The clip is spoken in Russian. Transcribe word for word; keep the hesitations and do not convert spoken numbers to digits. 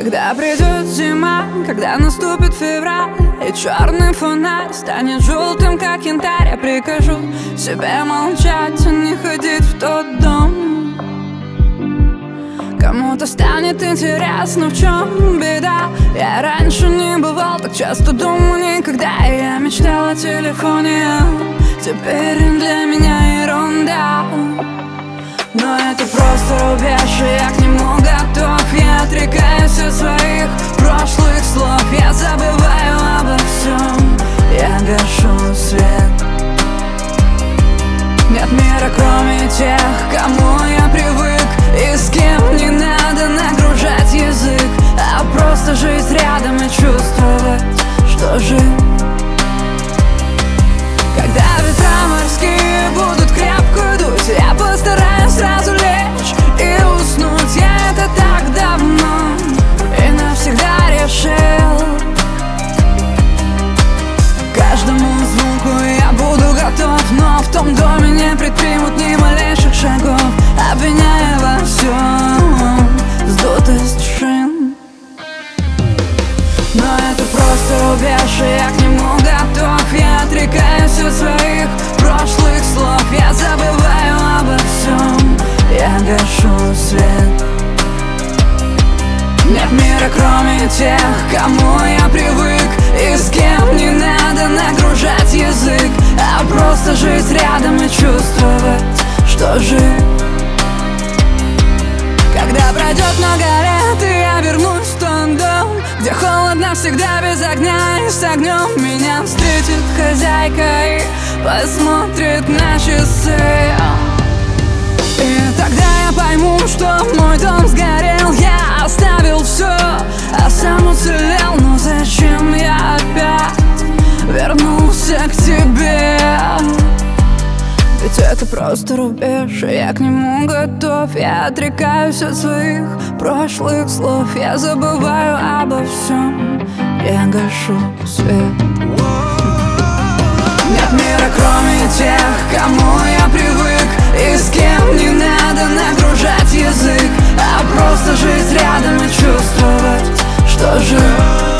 Когда придет зима, когда наступит февраль, и черный фонарь станет желтым, как янтарь, я прикажу себе молчать и не ходить в тот дом. Кому-то станет интересно, в чем беда. Я раньше не бывал так часто дома никогда. Я мечтал о телефоне, теперь для меня ерунда. Но это просто рубеж, и я к нему готов. Я отрекаюсь от своих прошлых слов. Я забываю обо всем, я гашу свет. Нет мира, кроме тех, кому я привык, и с кем не надо нагружать язык, а просто жить рядом и чувствовать, что жив. Когда ветра морские будут крепко дуть, я постараюсь сразу лечь и уснуть. Я это так давно и навсегда решил. Каждому звуку я буду готов, но в том доме не предпримут ни малейших шагов, обвиняя во всем сдутость шин. Но это просто рубеж, и я к нему готов. Я отрекаюсь от своих прошлых слов. Я забываю обо всем, я гашу свет. Нет мира, кроме тех, кому я привык, и с кем не надо нагружать язык, а просто жить рядом и чувствовать, что жив. Когда пройдет много лет, и я вернусь в тот дом, где холодно всегда без огня, и с огнем меня встретит хозяйка и посмотрит на часы. И тогда я пойму, что мой дом сгорел. Я оставил все, а сам уцелел. Но зачем я опять вернулся к тебе? Ведь это просто рубеж, и я к нему готов. Я отрекаюсь от своих прошлых слов. Я забываю обо всем, я гашу свет. Нет мира, кроме тех, кому я привык, и с кем не надо нагружать язык, а просто жить рядом и чувствовать, что жив.